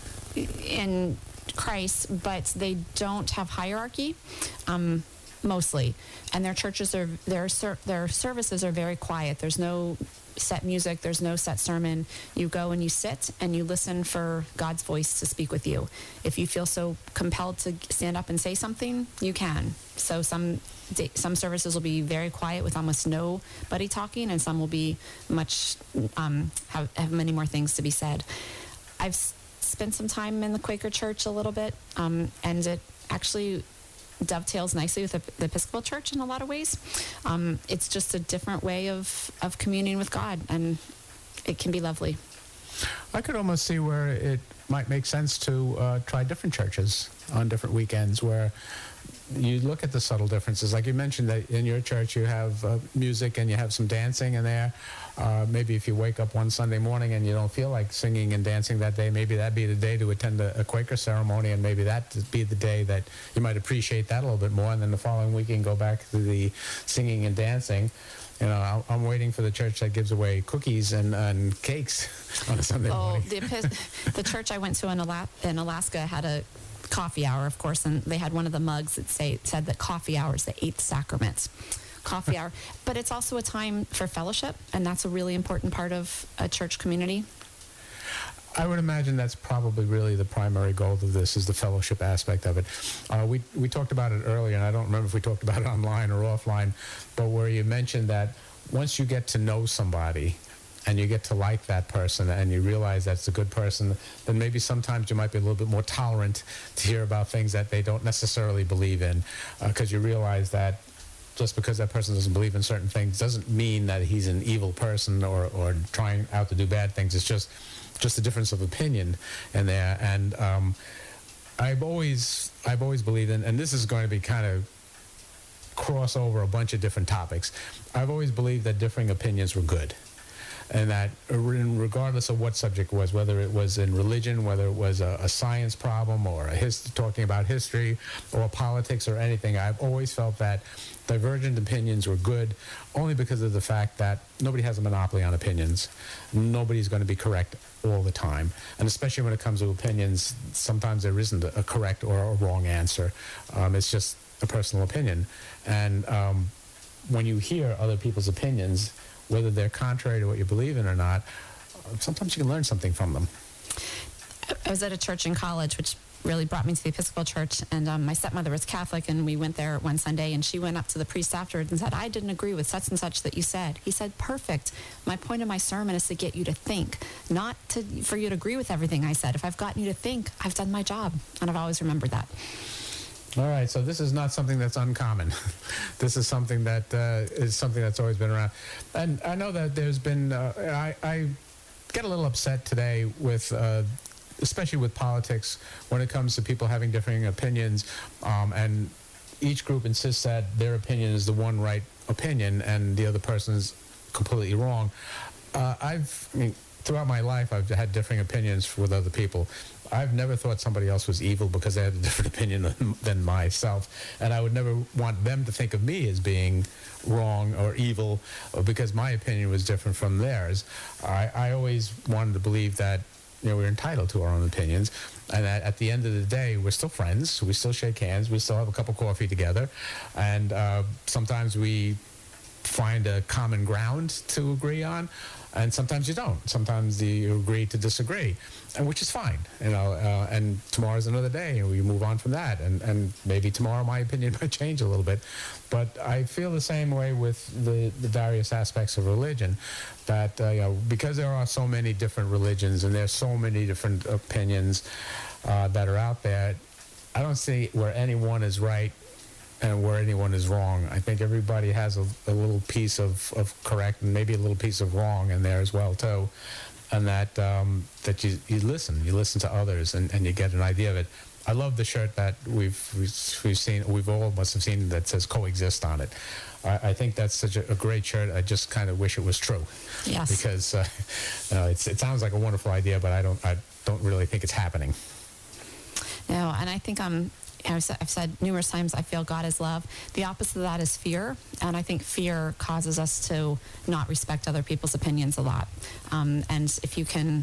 in Christ, but they don't have hierarchy, um, mostly. And their churches are their ser- their services are very quiet. There's no set music. There's no set sermon. You go and you sit and you listen for God's voice to speak with you. If you feel so compelled to stand up and say something, you can. So some some services will be very quiet with almost nobody talking, and some will be much um, have, have many more things to be said. I've s- spent some time in the Quaker Church a little bit, um, and it actually dovetails nicely with the, the Episcopal Church in a lot of ways. Um, it's just a different way of, of communing with God, and it can be lovely. I could almost see where it might make sense to uh, try different churches on different weekends, where you look at the subtle differences. Like you mentioned that in your church you have uh, music and you have some dancing in there. Uh, maybe if you wake up one Sunday morning and you don't feel like singing and dancing that day, maybe that'd be the day to attend a, a Quaker ceremony, and maybe that'd be the day that you might appreciate that a little bit more. And then the following week you can go back to the singing and dancing. You know, I'm- I'm waiting for the church that gives away cookies and, and cakes on a Sunday Oh, morning. the, Epis- the church I went to in, Ala- in Alaska had a coffee hour, of course, and they had one of the mugs that say said that coffee hour is the eighth sacrament. Coffee hour. But it's also a time for fellowship, and that's a really important part of a church community. I would imagine that's probably really the primary goal of this, is the fellowship aspect of it. Uh, we we talked about it earlier, and I don't remember if we talked about it online or offline, but where you mentioned that once you get to know somebody and you get to like that person and you realize that's a good person, then maybe sometimes you might be a little bit more tolerant to hear about things that they don't necessarily believe in, because you realize that just because that person doesn't believe in certain things doesn't mean that he's an evil person or, or trying out to do bad things. It's just just a difference of opinion in there. And um, I've always I've always believed in, and this is going to be kind of cross over a bunch of different topics. I've always believed that differing opinions were good. And that regardless of what subject it was, whether it was in religion, whether it was a, a science problem or a his, talking about history or politics or anything, I've always felt that divergent opinions were good, only because of the fact that nobody has a monopoly on opinions. Nobody's going to be correct all the time. And especially when it comes to opinions, sometimes there isn't a correct or a wrong answer. Um, it's just a personal opinion. And um, when you hear other people's opinions, whether they're contrary to what you believe in or not, sometimes you can learn something from them. I was at a church in college, which really brought me to the Episcopal Church, and um, my stepmother was Catholic, and we went there one Sunday, and she went up to the priest afterwards and said, I didn't agree with such and such that you said. He said, perfect. My point of my sermon is to get you to think, not to for you to agree with everything I said. If I've gotten you to think, I've done my job, and I've always remembered that. All right, so this is not something that's uncommon. This is something that uh, is something that's always been around. And I know that there's been, uh, I, I get a little upset today with, uh, especially with politics, when it comes to people having differing opinions, um, and each group insists that their opinion is the one right opinion and the other person is completely wrong. Uh, I've, I mean, throughout my life, I've had differing opinions with other people. I've never thought somebody else was evil because they had a different opinion than, than myself. And I would never want them to think of me as being wrong or evil because my opinion was different from theirs. I, I always wanted to believe that, you know, we're entitled to our own opinions, and that at the end of the day, we're still friends. We still shake hands. We still have a cup of coffee together. And uh, sometimes we find a common ground to agree on, and sometimes you don't. Sometimes you agree to disagree, and which is fine, you know. Uh, and tomorrow's another day, and we move on from that. And, and maybe tomorrow my opinion might change a little bit, but I feel the same way with the, the various aspects of religion. That uh, you know, because there are so many different religions and there's so many different opinions uh, that are out there, I don't see where anyone is right and where anyone is wrong. I think everybody has a, a little piece of, of correct and maybe a little piece of wrong in there as well too. And that um, that you, you listen, you listen to others, and, and you get an idea of it. I love the shirt that we've we've, we've seen, we've all must have seen, that says "Coexist" on it. I, I think that's such a, a great shirt. I just kind of wish it was true. Yes. Because uh, you know, it's, it sounds like a wonderful idea, but I don't I don't really think it's happening. No, and I think um, I've said, I've said numerous times, I feel God is love. The opposite of that is fear, and I think fear causes us to not respect other people's opinions a lot. Um, and if you can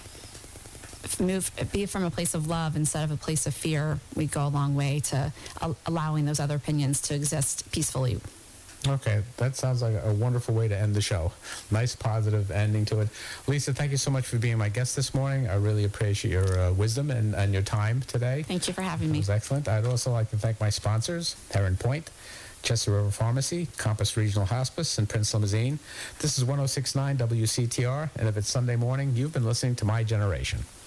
move, be from a place of love instead of a place of fear, we go a long way to al- allowing those other opinions to exist peacefully. Okay, that sounds like a wonderful way to end the show. Nice, positive ending to it. Lisa, thank you so much for being my guest this morning. I really appreciate your uh, wisdom and, and your time today. Thank you for having me. It was excellent. I'd also like to thank my sponsors, Heron Point, Chester River Pharmacy, Compass Regional Hospice, and Prince Limousine. This is one oh six point nine W C T R, and if it's Sunday morning, you've been listening to My Generation.